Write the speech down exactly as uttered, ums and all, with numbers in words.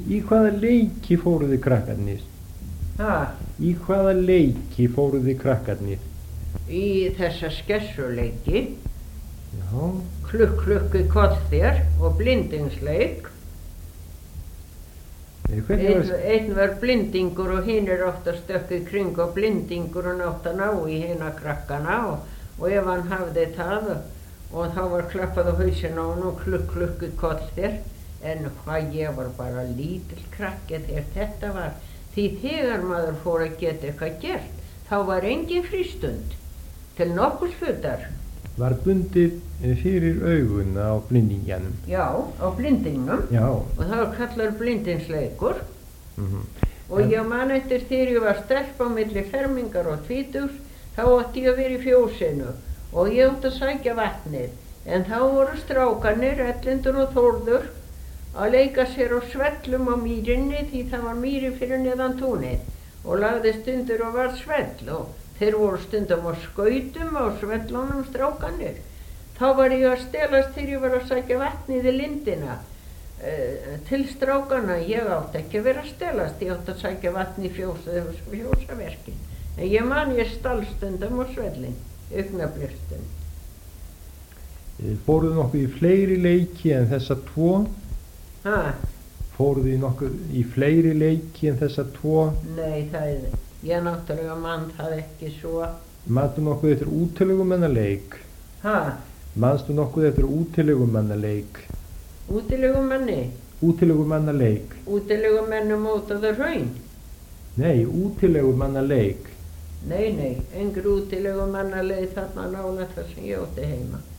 Í hvaða leiki fóruð þið krakkarnir? Ha, Í hvaða leiki fóruð þið krakkarnir? í þessa skessuleiki, Já, klukk klukk í koll þér og blindingsleik. Nei, hvernig Einn, var... einn var blindingur og hinn er ofta stökk í kring og blindingurinn átt að ná í hina krakkana og, og ef hann hafði það og þá var klappað á hausinn á hann og klukk klukk í koll þér. En hvað ég var bara lítill krakki þegar þetta var. Því þegar maður fór að geta eitthvað gert, þá var engin frístund til nokkurs fundar. Var bundið fyrir augun á blindingjanum? Já, á blindingnum. Já. Og það var kallar blindingsleikur. Mm-hmm. Og En- ég man eftir þegar ég var stelpa á milli fermingar og tvítugs, þá átti ég að vera í fjósinu og ég átti að sækja vatnið. En þá voru strákanir, Ellindur og Þórður, að leika sér á svellum á mýrinni því það var mýri fyrir neðan túnið og lagði stundur og var svell og þeir voru stundum á skautum á svellunum strákanir. Þá var ég að stelast þegar ég var að sækja vatnið í lindina uh, til strákana. Ég átti ekki að vera að stelast, ég átti að sækja vatnið í fjósa, fjósaverkin. En ég man ég stal stundum á svellin, augnabliksstund. Fóruð þið nokkuð í fleiri leiki en þessa tvo? Ha, Fóruð þið nokkuð í fleiri leiki en þessa tvo? nei, það er, ég náttúrulega mann það ekki svo. Manstu nokkuð eftir útilegumennaleik? Ha, Manstu nokkuð eftir útilegumennaleik? útilegumenni, Útilegumennaleik? útilegumennu mótaðu hraun. Nei, útilegumennaleik. Nei, nei, engri útilegumenna leið þarna nálægt þar sem ég átti heima.